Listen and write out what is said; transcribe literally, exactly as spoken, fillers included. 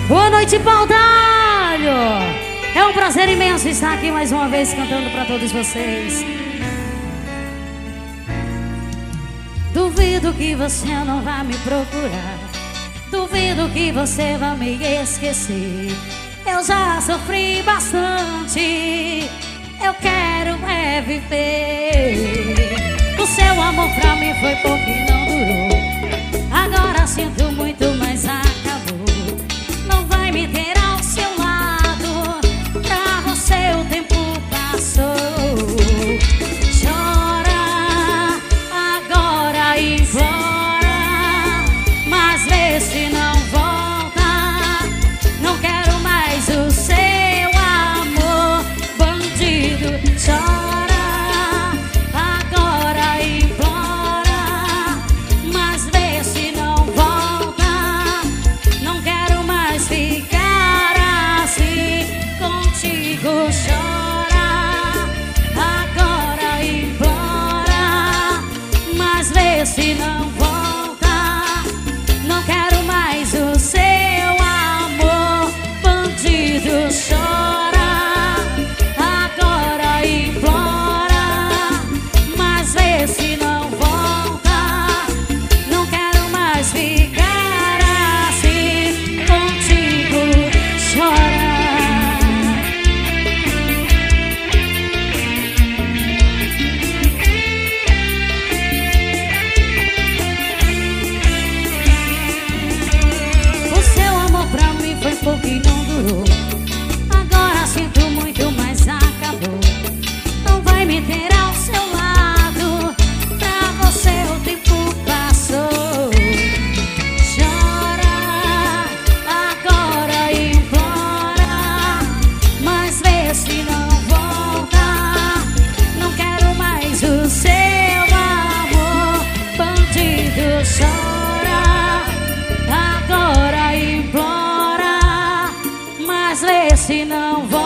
Boa noite, Paudalho. É um prazer imenso estar aqui mais uma vez cantando pra todos vocês. Duvido que você não vai me procurar, duvido que você vai me esquecer. Eu já sofri bastante, eu quero é viver. O seu amor pra mim foi pouco e não durou. Agora sinto muito, mas acabou. Não vai me ter ao seu lado, pra você o tempo passou. Chora, agora implora, mas vê se não volta. Não quero mais o seu amor, bandido. Chora, agora implora, mas vê se não volta. Não quero mais ficar assim contigo. Chora, agora implora, mas vê se não volta. Não quero mais o seu amor, bandido. Chora, agora implora, mas vê se não volta. Não quero mais ficar assim contigo. Chora. O seu amor pra mim foi pouco e não durou. Agora sinto muito, mas acabou. Não vai me ter ao seu lado, pra você o tempo passou. Chora, agora implora, mas vê se não volta. Não quero mais o seu amor, bandido. Chora, agora implora, mas vê se não volta.